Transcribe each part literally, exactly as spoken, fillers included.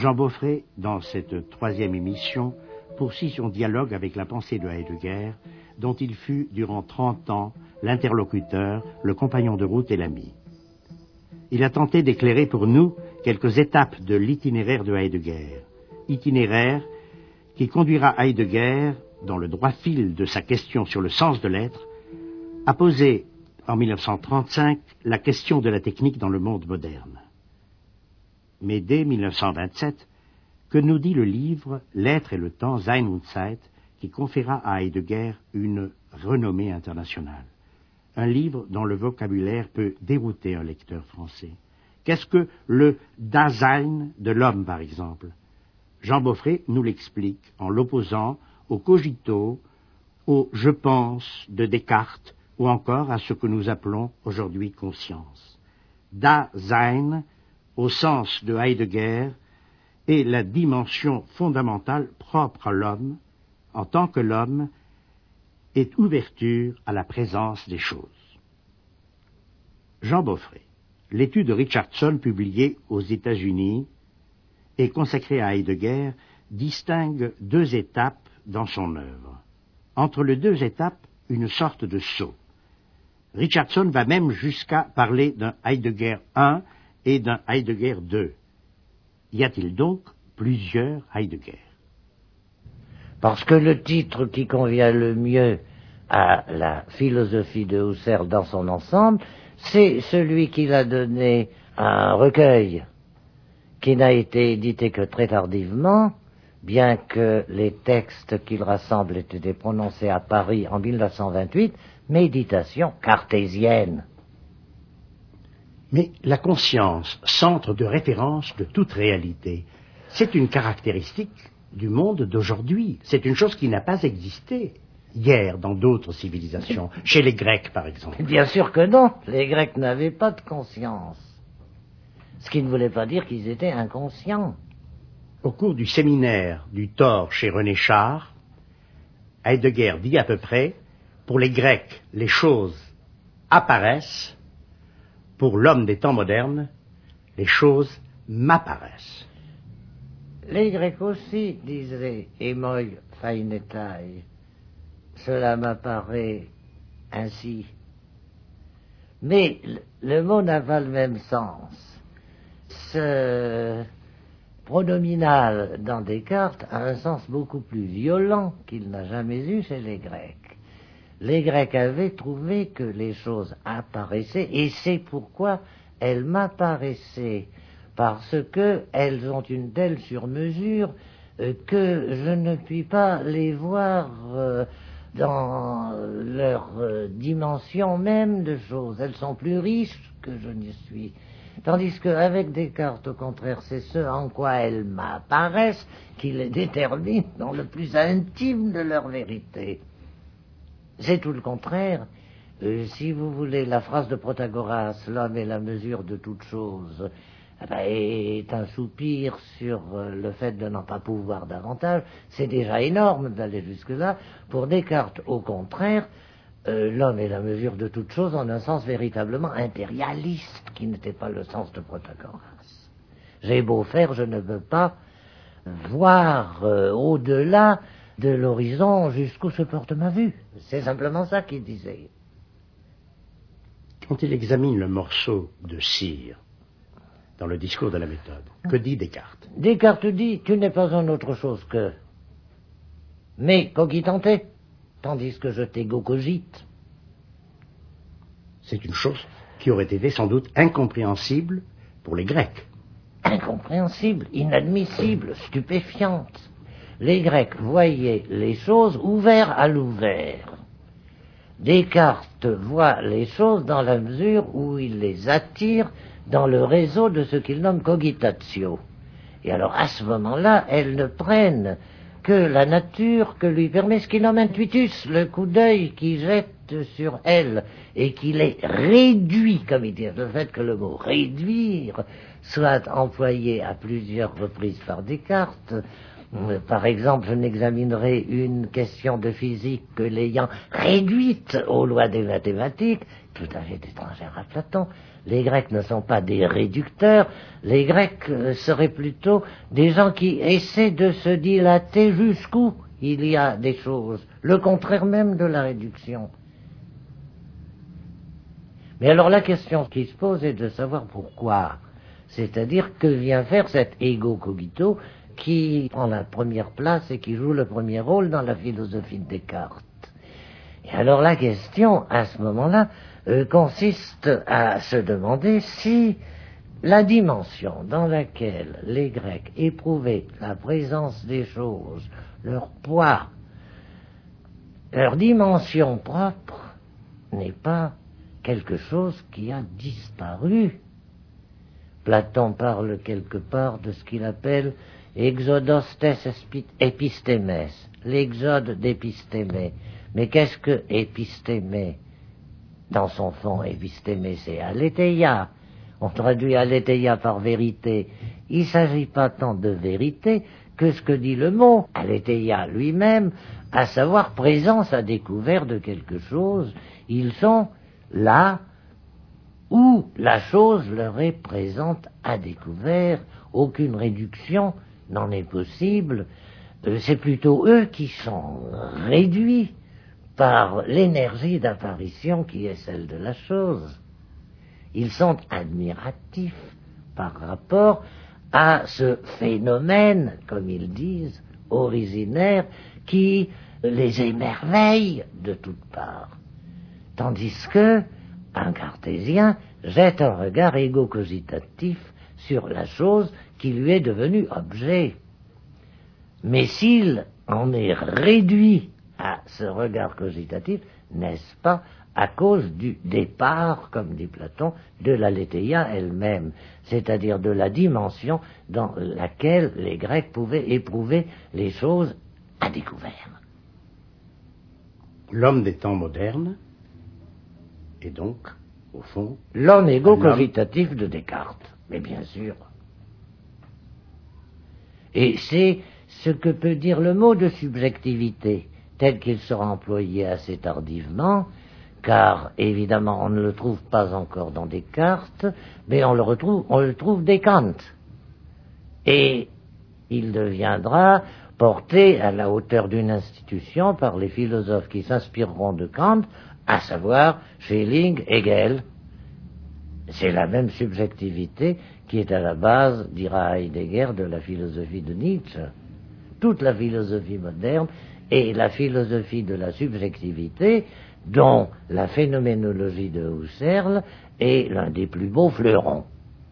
Jean Beaufret, dans cette troisième émission, poursuit son dialogue avec la pensée de Heidegger, dont il fut, durant trente ans, l'interlocuteur, le compagnon de route et l'ami. Il a tenté d'éclairer pour nous quelques étapes de l'itinéraire de Heidegger. Itinéraire qui conduira Heidegger, dans le droit fil de sa question sur le sens de l'être, à poser, en mille neuf cent trente-cinq, la question de la technique dans le monde moderne. Mais dès mille neuf cent vingt-sept, que nous dit le livre « L'être et le temps, Sein und Zeit » qui conféra à Heidegger une renommée internationale. Un livre dont le vocabulaire peut dérouter un lecteur français. Qu'est-ce que le Dasein de l'homme, par exemple? Jean Beaufret nous l'explique en l'opposant au cogito, au « je pense » de Descartes, ou encore à ce que nous appelons aujourd'hui conscience. Dasein, au sens de Heidegger, est la dimension fondamentale propre à l'homme, en tant que l'homme est ouverture à la présence des choses. Jean Beaufret, l'étude de Richardson publiée aux États-Unis et consacrée à Heidegger, distingue deux étapes dans son œuvre. Entre les deux étapes, une sorte de saut. Richardson va même jusqu'à parler d'un Heidegger un et d'un Heidegger deux. Y a-t-il donc plusieurs Heidegger? Parce que le titre qui convient le mieux à la philosophie de Husserl dans son ensemble, c'est celui qu'il a donné à un recueil qui n'a été édité que très tardivement, bien que les textes qu'il rassemble aient été prononcés à Paris en mille neuf cent vingt-huit, Méditation cartésienne. Mais la conscience, centre de référence de toute réalité, c'est une caractéristique du monde d'aujourd'hui. C'est une chose qui n'a pas existé hier dans d'autres civilisations, chez les Grecs par exemple. Bien sûr que non, les Grecs n'avaient pas de conscience. Ce qui ne voulait pas dire qu'ils étaient inconscients. Au cours du séminaire du Thor chez René Char, Heidegger dit à peu près, pour les Grecs, les choses apparaissent, pour l'homme des temps modernes, les choses m'apparaissent. Les Grecs aussi disaient « emoi phainetai », cela m'apparaît ainsi. Mais le mot n'a pas le même sens. Ce pronominal dans Descartes a un sens beaucoup plus violent qu'il n'a jamais eu chez les Grecs. Les Grecs avaient trouvé que les choses apparaissaient, et c'est pourquoi elles m'apparaissaient, parce qu'elles ont une telle surmesure euh, que je ne puis pas les voir euh, dans leur euh, dimension même de choses. Elles sont plus riches que je n'y suis. Tandis qu'avec Descartes, au contraire, c'est ce en quoi elles m'apparaissent qui les détermine dans le plus intime de leur vérité. C'est tout le contraire. Euh, si vous voulez, la phrase de Protagoras, l'homme est la mesure de toute chose, eh ben, est un soupir sur euh, le fait de n'en pas pouvoir davantage. C'est déjà énorme d'aller jusque-là. Pour Descartes, au contraire, euh, l'homme est la mesure de toute chose en un sens véritablement impérialiste, qui n'était pas le sens de Protagoras. J'ai beau faire, je ne peux pas voir euh, au-delà de l'horizon jusqu'où se porte ma vue. C'est simplement ça qu'il disait. Quand il examine le morceau de cire dans le discours de la méthode, que dit Descartes? Descartes dit, tu n'es pas un autre chose que mais cogitante, tandis que je t'ego-cogite. C'est une chose qui aurait été sans doute incompréhensible pour les Grecs. Incompréhensible, inadmissible, stupéfiante. Les Grecs voyaient les choses ouvertes à l'ouvert. Descartes voit les choses dans la mesure où il les attire dans le réseau de ce qu'il nomme cogitatio. Et alors, à ce moment-là, elles ne prennent que la nature que lui permet ce qu'il nomme intuitus, le coup d'œil qui jette sur elle et qui les réduit, comme il dit. Le fait que le mot réduire soit employé à plusieurs reprises par Descartes Par exemple, je n'examinerai une question de physique que l'ayant réduite aux lois des mathématiques, tout à fait étrangère à Platon. Les Grecs ne sont pas des réducteurs, les Grecs seraient plutôt des gens qui essaient de se dilater jusqu'où il y a des choses, le contraire même de la réduction. Mais alors la question qui se pose est de savoir pourquoi, c'est-à-dire que vient faire cet ego cogito qui prend la première place et qui joue le premier rôle dans la philosophie de Descartes. Et alors la question, à ce moment-là, euh, consiste à se demander si la dimension dans laquelle les Grecs éprouvaient la présence des choses, leur poids, leur dimension propre, n'est pas quelque chose qui a disparu. Platon parle quelque part de ce qu'il appelle exodostes épistémès, l'exode d'épistémé. Mais qu'est-ce que épistémé? Dans son fond, épistémé, c'est aletheia. On traduit aletheia par vérité. Il ne s'agit pas tant de vérité que ce que dit le mot, aletheia lui-même, à savoir présence à découvert de quelque chose. Ils sont là où la chose leur est présente à découvert. Aucune réduction n'en est possible. Euh, c'est plutôt eux qui sont réduits par l'énergie d'apparition qui est celle de la chose. Ils sont admiratifs par rapport à ce phénomène, comme ils disent, originaire, qui les émerveille de toutes parts. Tandis que un cartésien jette un regard égo-cogitatif sur la chose qui lui est devenue objet. Mais s'il en est réduit à ce regard cogitatif, n'est-ce pas à cause du départ, comme dit Platon, de l'aletheia elle-même, c'est-à-dire de la dimension dans laquelle les Grecs pouvaient éprouver les choses à découvert. L'homme des temps modernes est donc, au fond, l'homme égo-cogitatif de Descartes, mais bien sûr. Et c'est ce que peut dire le mot de subjectivité, tel qu'il sera employé assez tardivement, car évidemment on ne le trouve pas encore dans Descartes, mais on le retrouve, on le trouve dès Kant. Et il deviendra porté à la hauteur d'une institution par les philosophes qui s'inspireront de Kant, à savoir Schelling, Hegel. C'est la même subjectivité qui est à la base, dira Heidegger, de la philosophie de Nietzsche. Toute la philosophie moderne est la philosophie de la subjectivité, dont la phénoménologie de Husserl est l'un des plus beaux fleurons.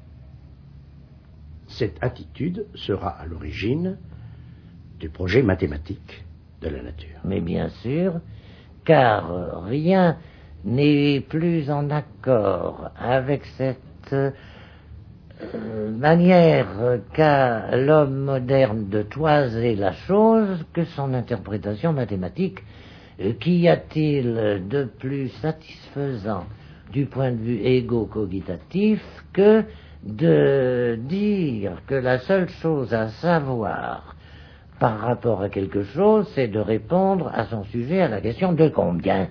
Cette attitude sera à l'origine du projet mathématique de la nature. Mais bien sûr, car rien n'est plus en accord avec cette euh, manière qu'a l'homme moderne de toiser la chose que son interprétation mathématique. Qu'y a-t-il de plus satisfaisant du point de vue égo-cogitatif que de dire que la seule chose à savoir par rapport à quelque chose, c'est de répondre à son sujet à la question de combien?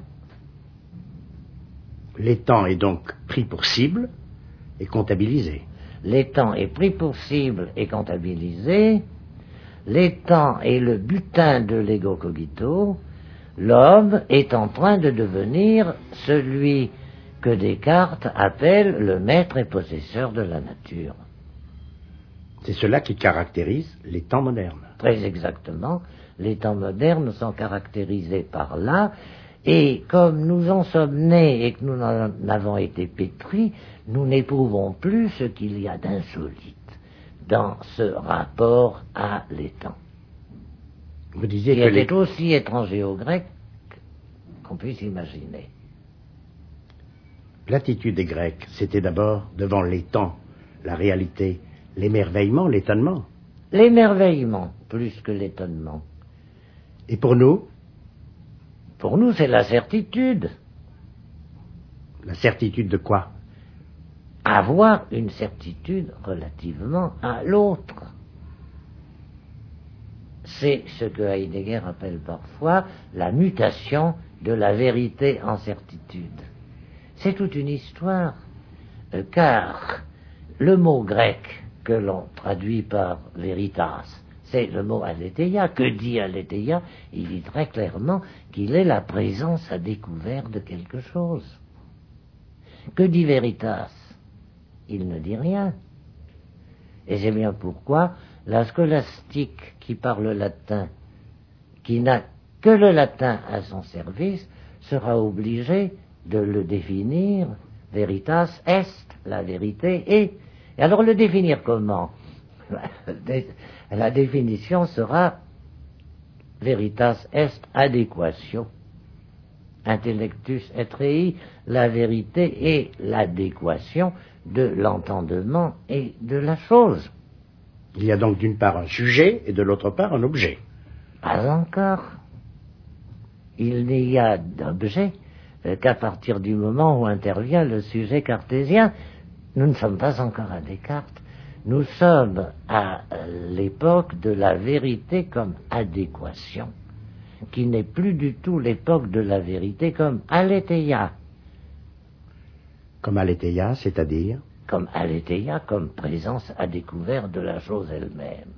L'étang est donc pris pour cible et comptabilisé. L'étang est pris pour cible et comptabilisé. L'étang est le butin de l'ego cogito. L'homme est en train de devenir celui que Descartes appelle le maître et possesseur de la nature. C'est cela qui caractérise les temps modernes. Très exactement. Les temps modernes sont caractérisés par là, et comme nous en sommes nés et que nous en avons été pétris, nous n'éprouvons plus ce qu'il y a d'insolite dans ce rapport à l'étang. Vous disiez qui que était les... aussi étranger aux Grecs qu'on puisse imaginer. L'attitude des Grecs, c'était d'abord devant l'étang, la réalité, l'émerveillement, l'étonnement. L'émerveillement, plus que l'étonnement. Et pour nous? Pour nous, c'est la certitude. La certitude de quoi? Avoir une certitude relativement à l'autre. c'est ce que Heidegger appelle parfois la mutation de la vérité en certitude. C'est toute une histoire, euh, car le mot grec que l'on traduit par veritas, c'est le mot aletheia. Que dit aletheia? Il dit très clairement qu'il est la présence à découvert de quelque chose. Que dit veritas? Il ne dit rien. Et c'est bien pourquoi la scolastique qui parle latin, qui n'a que le latin à son service, sera obligée de le définir, veritas est, la vérité est. Et alors le définir comment? La définition sera veritas est adéquatio, intellectus et rei, la vérité est l'adéquation de l'entendement et de la chose. Il y a donc d'une part un sujet et de l'autre part un objet. Pas encore. Il n'y a d'objet euh, qu'à partir du moment où intervient le sujet cartésien. Nous ne sommes pas encore à Descartes. Nous sommes à l'époque de la vérité comme adéquation, qui n'est plus du tout l'époque de la vérité comme aletheia. Comme aletheia, c'est-à-dire? Comme aletheia, comme présence à découvert de la chose elle-même.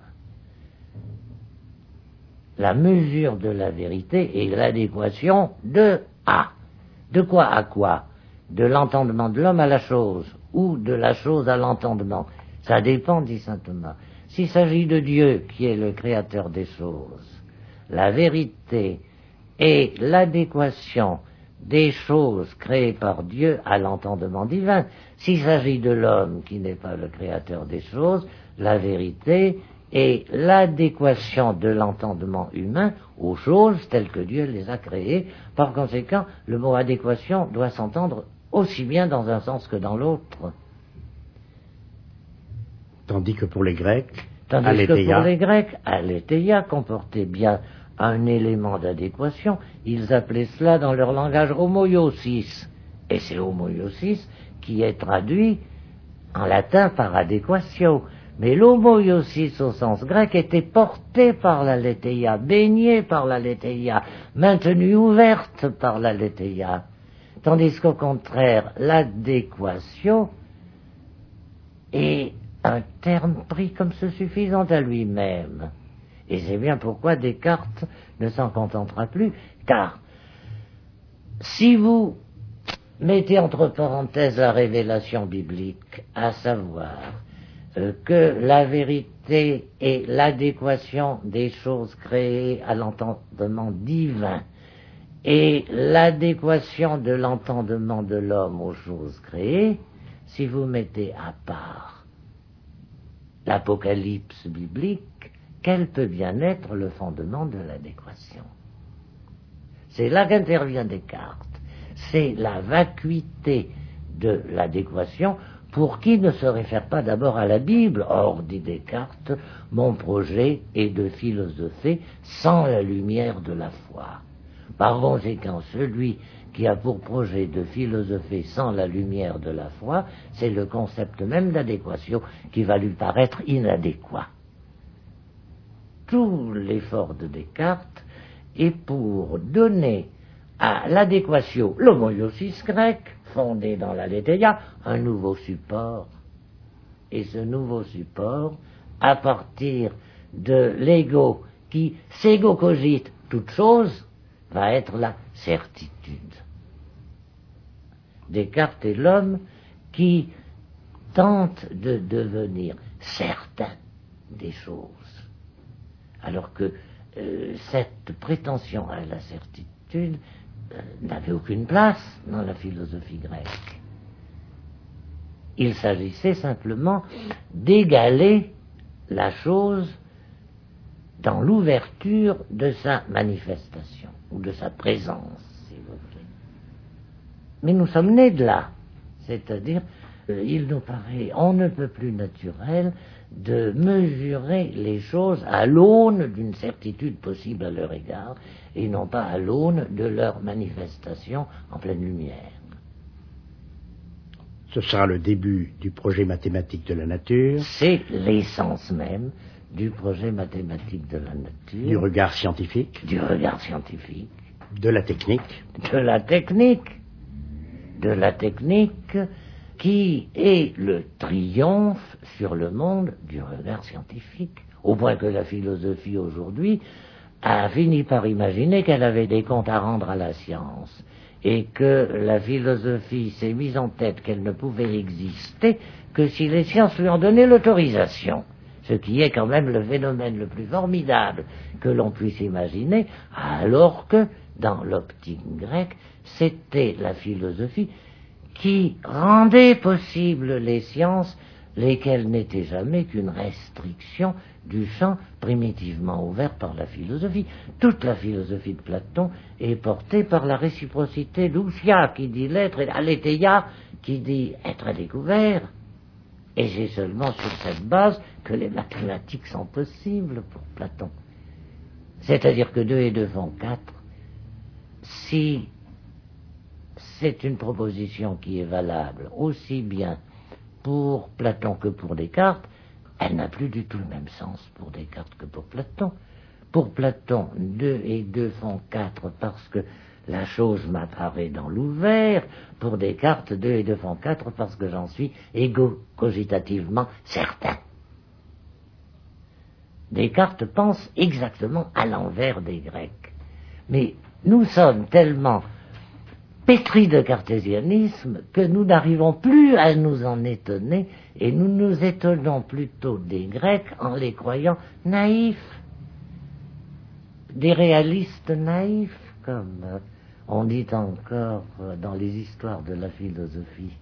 La mesure de la vérité est l'adéquation de A. De quoi à quoi? De l'entendement de l'homme à la chose, ou de la chose à l'entendement. Ça dépend, dit saint Thomas. S'il s'agit de Dieu, qui est le créateur des choses, la vérité est l'adéquation des choses créées par Dieu à l'entendement divin. S'il s'agit de l'homme, qui n'est pas le créateur des choses, la vérité est l'adéquation de l'entendement humain aux choses telles que Dieu les a créées. Par conséquent, le mot adéquation doit s'entendre aussi bien dans un sens que dans l'autre. Tandis que pour les Grecs, Tandis aletheia, que pour les Grecs, aletheia comportait bien un élément d'adéquation. Ils appelaient cela dans leur langage homoiosis. Et c'est homoiosis qui est traduit en latin par adéquatio. Mais l'homoiosis au sens grec était porté par l'aletheia, baigné par l'aletheia, maintenue ouverte par l'aletheia. Tandis qu'au contraire, l'adéquatio est un terme pris comme se suffisant à lui-même. Et c'est bien pourquoi Descartes ne s'en contentera plus, car si vous mettez entre parenthèses la révélation biblique, à savoir euh, que la vérité est l'adéquation des choses créées à l'entendement divin, et l'adéquation de l'entendement de l'homme aux choses créées, si vous mettez à part l'Apocalypse biblique, quel peut bien être le fondement de l'adéquation? C'est là qu'intervient Descartes. C'est la vacuité de l'adéquation pour qui ne se réfère pas d'abord à la Bible. Or, dit Descartes, mon projet est de philosopher sans la lumière de la foi. Par conséquent, celui qui a pour projet de philosopher sans la lumière de la foi, c'est le concept même d'adéquation qui va lui paraître inadéquat. Tout l'effort de Descartes est pour donner à l'adéquatio, l'homoiosis grec, fondé dans l'aletheia, un nouveau support. Et ce nouveau support, à partir de l'ego qui s'égocogite toute chose, va être la certitude. Descartes est l'homme qui tente de devenir certain des choses, alors que euh, cette prétention à la certitude euh, n'avait aucune place dans la philosophie grecque. Il s'agissait simplement d'égaler la chose dans l'ouverture de sa manifestation, ou de sa présence, si vous voulez. Mais nous sommes nés de là, c'est-à-dire, euh, il nous paraît, on ne peut plus naturel de mesurer les choses à l'aune d'une certitude possible à leur égard, et non pas à l'aune de leur manifestation en pleine lumière. Ce sera le début du projet mathématique de la nature. C'est l'essence même du projet mathématique de la nature. Du regard scientifique. Du regard scientifique. De la technique. De la technique. De la technique qui est le triomphe sur le monde du regard scientifique. Au point que la philosophie aujourd'hui a fini par imaginer qu'elle avait des comptes à rendre à la science. Et que la philosophie s'est mise en tête qu'elle ne pouvait exister que si les sciences lui en donnaient l'autorisation. Ce qui est quand même le phénomène le plus formidable que l'on puisse imaginer, alors que, dans l'optique grecque, c'était la philosophie qui rendait possible les sciences, lesquelles n'étaient jamais qu'une restriction du champ primitivement ouvert par la philosophie. Toute la philosophie de Platon est portée par la réciprocité d'ousia, qui dit l'être, et aletheia, qui dit être à découvert. Et c'est seulement sur cette base que les mathématiques sont possibles pour Platon. C'est-à-dire que deux et deux font quatre. Si c'est une proposition qui est valable aussi bien pour Platon que pour Descartes, elle n'a plus du tout le même sens pour Descartes que pour Platon. Pour Platon, deux et deux font quatre parce que la chose m'apparaît dans l'ouvert. Pour Descartes, deux et deux font quatre parce que j'en suis égo-cogitativement certain. Descartes pense exactement à l'envers des Grecs. Mais nous sommes tellement pétris de cartésianisme que nous n'arrivons plus à nous en étonner, et nous nous étonnons plutôt des Grecs en les croyant naïfs, des réalistes naïfs, comme on dit encore dans les histoires de la philosophie.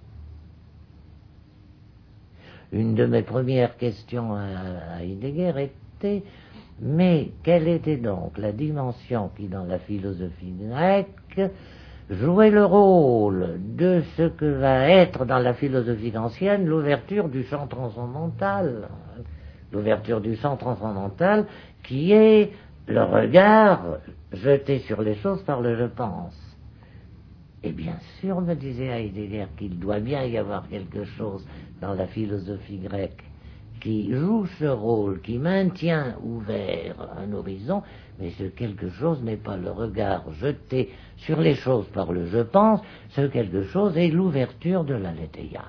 Une de mes premières questions à Heidegger était: mais quelle était donc la dimension qui, dans la philosophie grecque, jouait le rôle de ce que va être dans la philosophie ancienne l'ouverture du champ transcendantal, l'ouverture du champ transcendantal qui est le regard jeté sur les choses par le je pense. Et bien sûr, me disait Heidegger, qu'il doit bien y avoir quelque chose dans la philosophie grecque qui joue ce rôle, qui maintient ouvert un horizon, mais ce quelque chose n'est pas le regard jeté sur les choses par le je pense, ce quelque chose est l'ouverture de l'aletheia.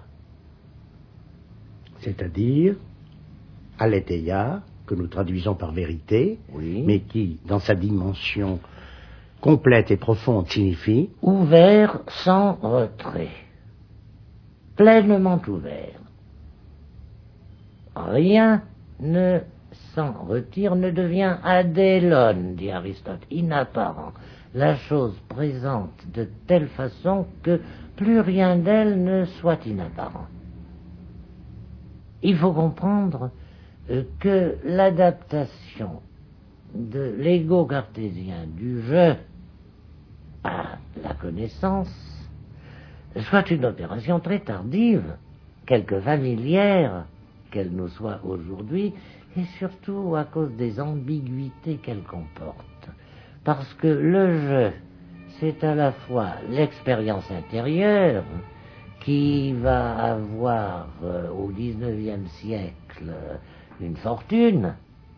C'est-à-dire aletheia, que nous traduisons par vérité, oui, mais qui, dans sa dimension complète et profonde, signifie ouvert sans retrait, pleinement ouvert. Rien ne s'en retire, ne devient adélon, dit Aristote, inapparent. La chose présente de telle façon que plus rien d'elle ne soit inapparent. Il faut comprendre que l'adaptation de l'ego cartésien du je à la connaissance soit une opération très tardive, quelque familière qu'elle nous soit aujourd'hui, et surtout à cause des ambiguïtés qu'elle comporte. Parce que le je, c'est à la fois l'expérience intérieure qui va avoir euh, au dix-neuvième siècle une fortune,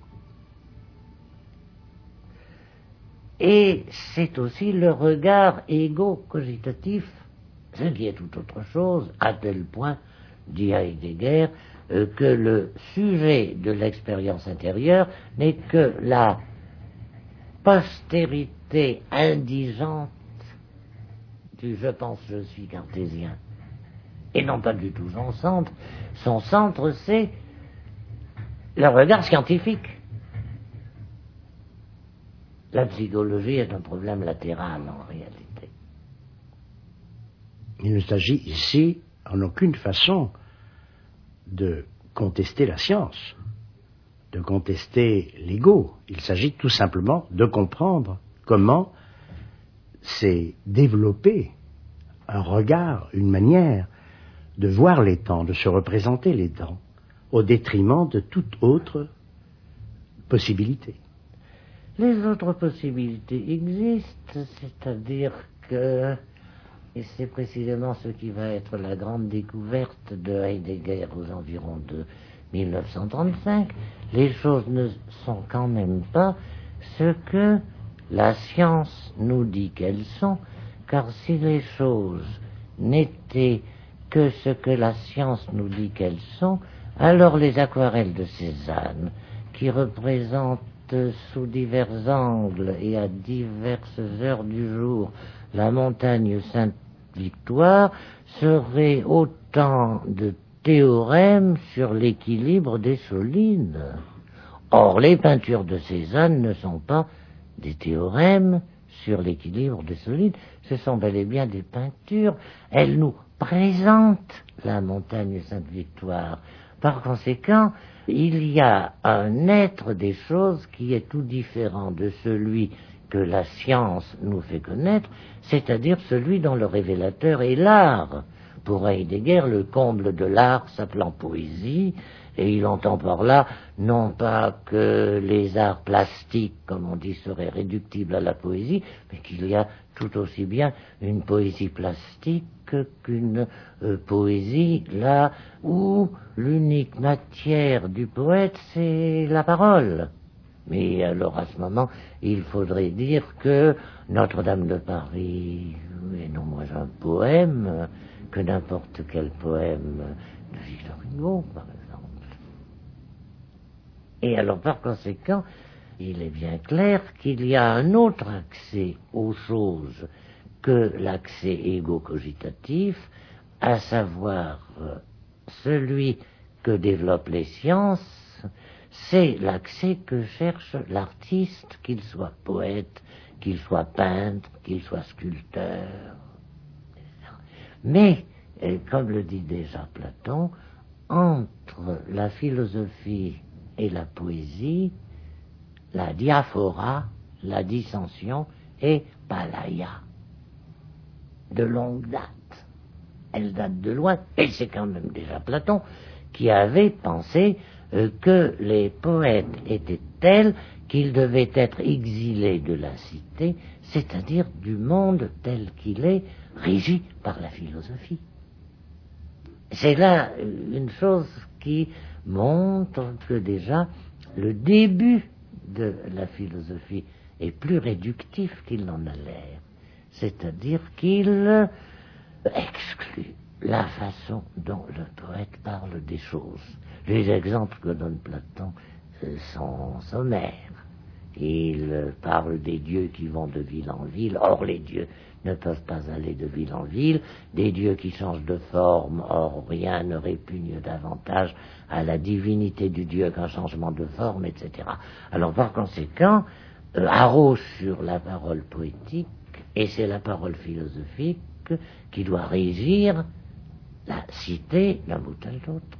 et c'est aussi le regard égo-cogitatif, ce qui est tout autre chose, à tel point, dit Heidegger, euh, que le sujet de l'expérience intérieure n'est que la postérité indigente du je pense je suis cartésien, et non pas du tout son centre. Son centre, c'est le regard scientifique. La psychologie est un problème latéral en réalité. Il ne s'agit ici en aucune façon de contester la science, de contester l'ego. Il s'agit tout simplement de comprendre comment s'est développé un regard, une manière de voir les temps, de se représenter les temps, au détriment de toute autre possibilité. Les autres possibilités existent, c'est-à-dire que Et c'est précisément ce qui va être la grande découverte de Heidegger aux environs de mille neuf cent trente-cinq. Les choses ne sont quand même pas ce que la science nous dit qu'elles sont, car si les choses n'étaient que ce que la science nous dit qu'elles sont, alors les aquarelles de Cézanne, qui représentent sous divers angles et à diverses heures du jour la montagne Sainte-Victoire, seraient autant de théorèmes sur l'équilibre des solides. Or, les peintures de Cézanne ne sont pas des théorèmes sur l'équilibre des solides, ce sont bel et bien des peintures. Elles nous présentent la montagne Sainte-Victoire. Par conséquent, il y a un être des choses qui est tout différent de celui que la science nous fait connaître, c'est-à-dire celui dont le révélateur est l'art. Pour Heidegger, le comble de l'art s'appelant poésie, et il entend par là non pas que les arts plastiques, comme on dit, seraient réductibles à la poésie, mais qu'il y a tout aussi bien une poésie plastique qu'une euh, poésie là où l'unique matière du poète, c'est la parole. Mais alors à ce moment, il faudrait dire que Notre-Dame de Paris est non moins un poème que n'importe quel poème de Victor Hugo, par exemple. Et alors par conséquent, il est bien clair qu'il y a un autre accès aux choses que l'accès égo-cogitatif, à savoir celui que développent les sciences, c'est l'accès que cherche l'artiste, qu'il soit poète, qu'il soit peintre, qu'il soit sculpteur. Mais, comme le dit déjà Platon, entre la philosophie et la poésie, la diaphora, la dissension, est palaya. De longue date. Elle date de loin, et c'est quand même déjà Platon qui avait pensé euh, que les poètes étaient tels qu'ils devaient être exilés de la cité, c'est-à-dire du monde tel qu'il est, régi par la philosophie. C'est là une chose qui montre que déjà le début de la philosophie est plus réductif qu'il n'en a l'air. C'est-à-dire qu'il exclut la façon dont le poète parle des choses. Les exemples que donne Platon sont sommaires. Il parle des dieux qui vont de ville en ville. Or, les dieux ne peuvent pas aller de ville en ville. Des dieux qui changent de forme. Or, rien ne répugne davantage à la divinité du dieu qu'un changement de forme, et cetera. Alors, par conséquent, euh, arrose sur la parole poétique, et c'est la parole philosophique qui doit régir la cité d'un bout à l'autre.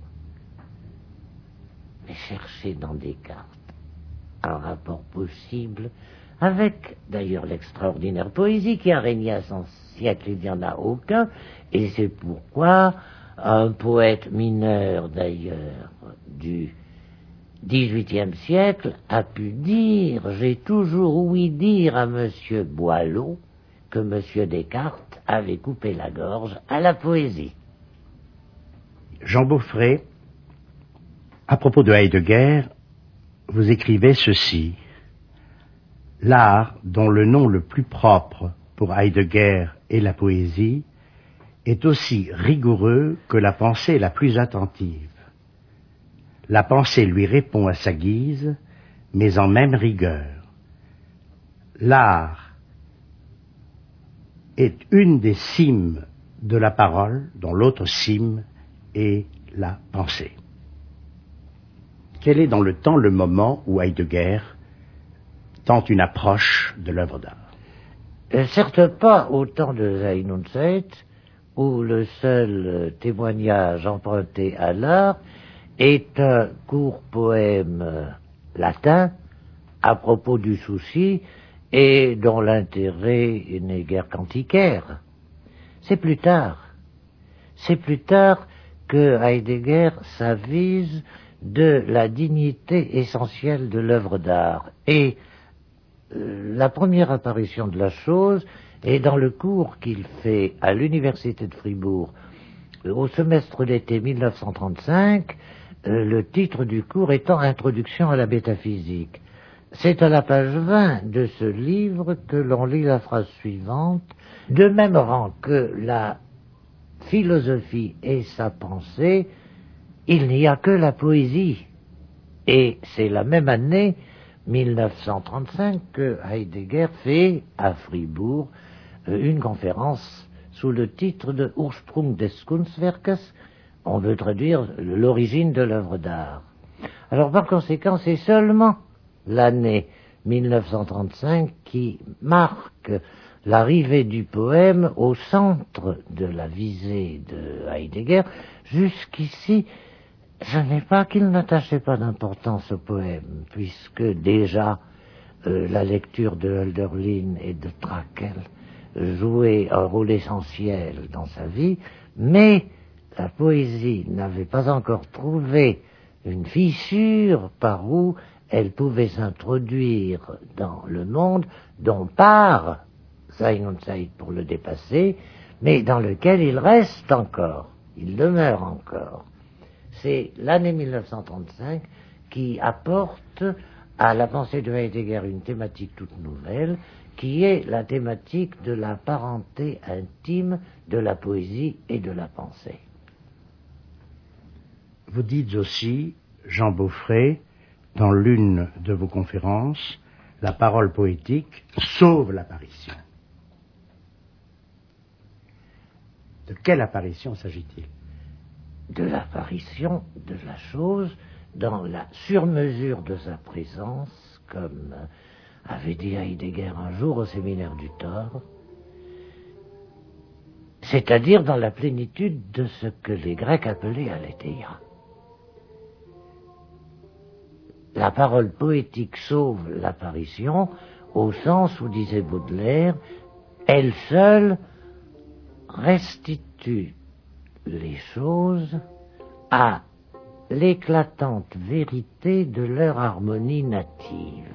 Mais chercher dans Descartes un rapport possible avec, d'ailleurs, l'extraordinaire poésie qui a régné à son siècle, il n'y en a aucun, et c'est pourquoi un poète mineur, d'ailleurs, du dix-huitième siècle, a pu dire, j'ai toujours ouï dire à monsieur Boileau que monsieur Descartes avait coupé la gorge à la poésie. Jean Beaufret, à propos de Heidegger, vous écrivez ceci: l'art, dont le nom le plus propre pour Heidegger est la poésie, est aussi rigoureux que la pensée la plus attentive. La pensée lui répond à sa guise, mais en même rigueur. L'art est une des cimes de la parole, dont l'autre cime est la pensée. Quel est dans le temps le moment où Heidegger tente une approche de l'œuvre d'art? euh, Certes pas au temps de Sein und Zeit, où le seul euh, témoignage emprunté à l'art est un court poème euh, latin à propos du souci et dont l'intérêt n'est guère qu'antiquaire. C'est plus tard. C'est plus tard que Heidegger s'avise de la dignité essentielle de l'œuvre d'art. Et euh, la première apparition de la chose Et dans le cours qu'il fait à l'université de Fribourg, au semestre d'été mille neuf cent trente-cinq, euh, le titre du cours étant Introduction à la métaphysique. C'est à la page vingt de ce livre que l'on lit la phrase suivante: de même rang que la philosophie et sa pensée, il n'y a que la poésie. Et c'est la même année, mille neuf cent trente-cinq, que Heidegger fait à Fribourg une conférence sous le titre de Ursprung des Kunstwerkes. On veut traduire l'origine de l'œuvre d'art. Alors par conséquent, c'est seulement l'année mille neuf cent trente-cinq qui marque l'arrivée du poème au centre de la visée de Heidegger. Jusqu'ici, je n'ai pas qu'il n'attachait pas d'importance au poème, puisque déjà euh, la lecture de Hölderlin et de Trakl jouait un rôle essentiel dans sa vie, mais la poésie n'avait pas encore trouvé une fissure par où elle pouvait s'introduire dans le monde dont part Sein und Zeit pour le dépasser, mais dans lequel il reste encore, il demeure encore. C'est l'année mille neuf cent trente-cinq qui apporte à la pensée de Heidegger une thématique toute nouvelle, qui est la thématique de la parenté intime de la poésie et de la pensée. Vous dites aussi, Jean Beaufret, dans l'une de vos conférences, la parole poétique sauve l'apparition. De quelle apparition s'agit-il? De l'apparition de la chose dans la surmesure de sa présence, comme avait dit Heidegger un jour au séminaire du Thor, c'est-à-dire dans la plénitude de ce que les Grecs appelaient aletheia. La parole poétique sauve l'apparition au sens où, disait Baudelaire, elle seule restitue les choses à l'éclatante vérité de leur harmonie native.